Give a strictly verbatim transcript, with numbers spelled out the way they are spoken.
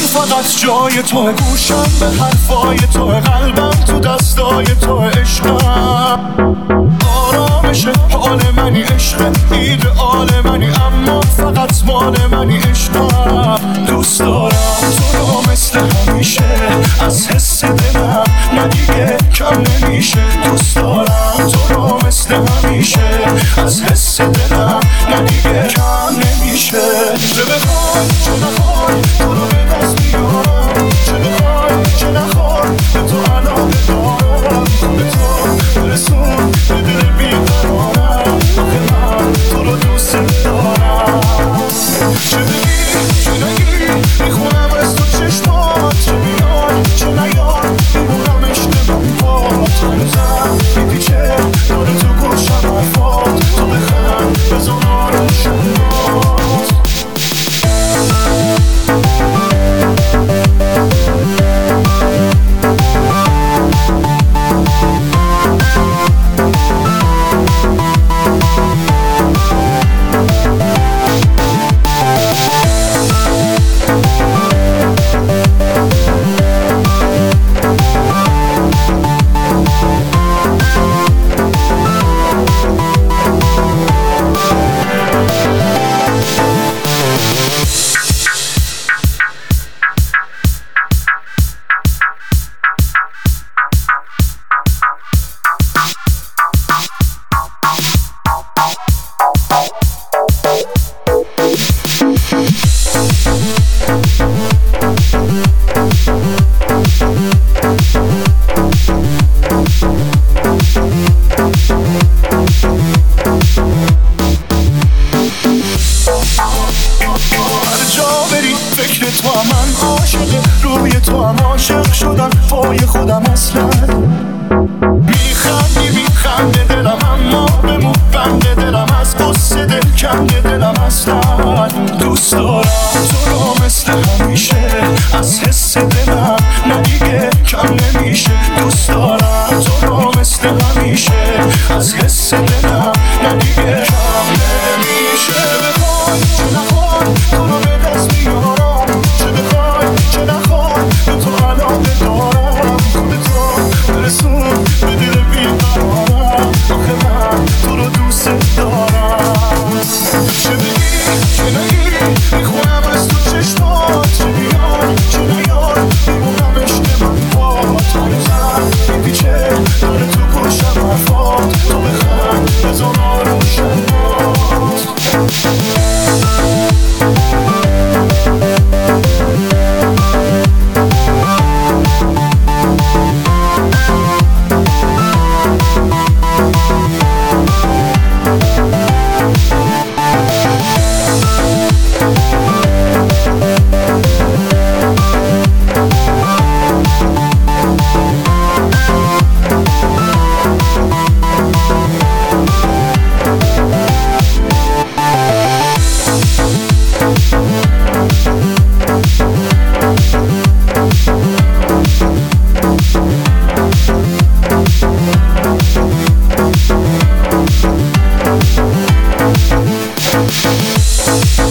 فقط جای تو، گوشم به حرفای تو، قلبم تو دستای تو، عشقم آرامش حال منی، عشق ایدئال منی، اما فقط مال منی، عشقم دوست دارم تو رو مثل همیشه، از حس دلم نه دیگه کم نمیشه، دوست دارم تو رو مثل همیشه، از حس دلم نه دیگه کم نمیشه. چه بخوای چه نخوای تو رو به دست میارم، چه بخوای چه نخوای به تو علاقه دارم، به تو برسون به دل بیقرارم، آخه من تو رو دوست دارم. چه بگی چه نگی میخونم از تو چشمات، چه بیای چه نیای میمونم عشق من باد، هنوزم میپیچه داره تو گوشم حرفات، تو بخند بزن آروشم باد. We'll be right back.